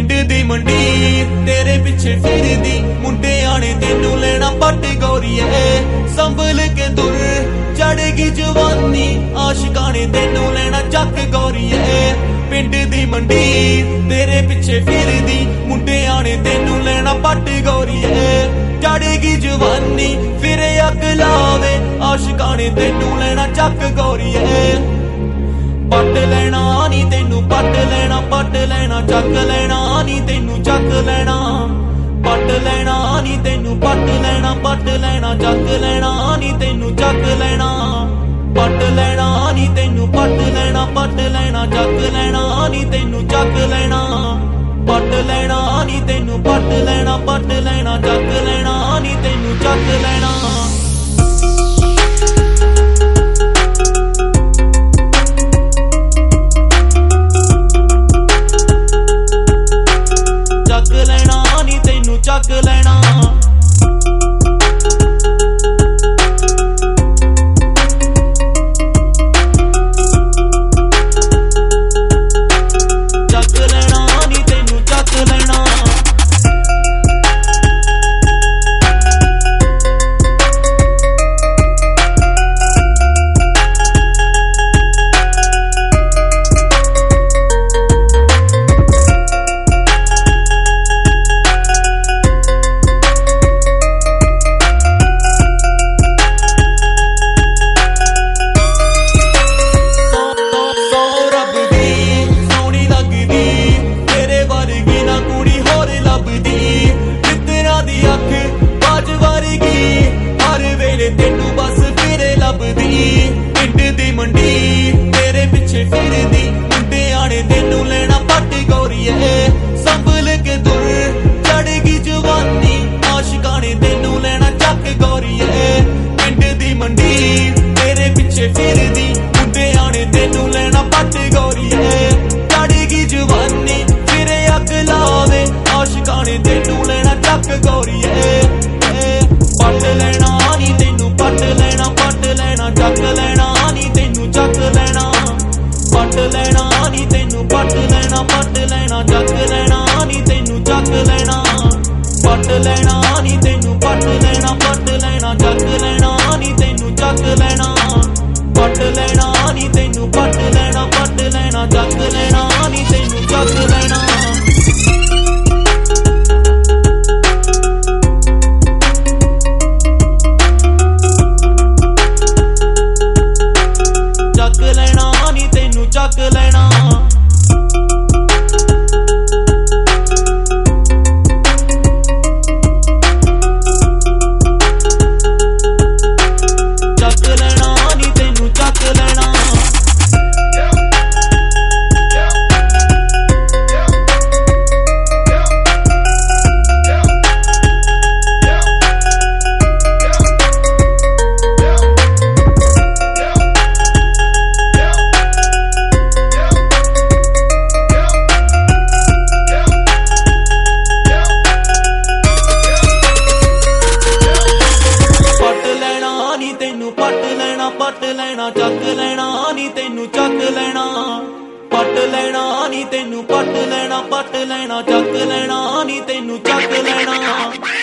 पिंड दी मंडी तेरे पिछे फिरदी मुंडियां ने तेनू लेना पट गौरीए संभल के दुर चढ़ेगी जवानी आशिकां ने तेनू लेना चक गौरीए पिंड दी मंडी तेरे पिछे फिरदी मुंडियां ने तेनू लेना पट गौरीए चढ़ेगी जवानी फिर अग लावे आशिकां ने तेनू लेना चक गौरीए पट लेना नी तेनू पट लेना चक लेना नी तेनू चक लेना पट लेना नी तेनू पट लेना चक लेना नी तेनू चक लेना पट लेना नी तेनू पट लेना चक लेना नी तेनू चक लेना पट लेना नी तेनू पट लेना चक लेना नी तेनू चक लेना चक लेना चक लेना नी तेनू चक लेना तेनू बस फिरे लभदी पिंड दी मंडी तेरे पिछे फिरदी मुंडियां ने तेनू लेना पट गौरीए संभल के दुर चढ़ेगी जवानी आशिकां ने तेनू लेना चक गौरीए पिंड दी मंडी तेरे पिछे फिरदी मुंडियां ने तेनू लेना पट गौरीए चढ़ेगी जवानी फिर अग लावे आशिकां ने तेनू लेना चक गौरीए पट लेना नी तेनू पट लेना चक लेना नी तेनू चक लेना पट लेना नी तेनू पट लेना चक लेना नी तेनू चक लेना पट लेना नी तेनू पट लेना चक लेना नी तेनू चक लेना पट लेना नी तेनू पट लेना चक लेना नी तेनू चक लेना चक लेना चक लेना नी तेनू चक लेना पट लेना चक लेना नी तेनू चक लेना पट लेना नी तेनू पट लेना चक लेना नी तेनू चक लेना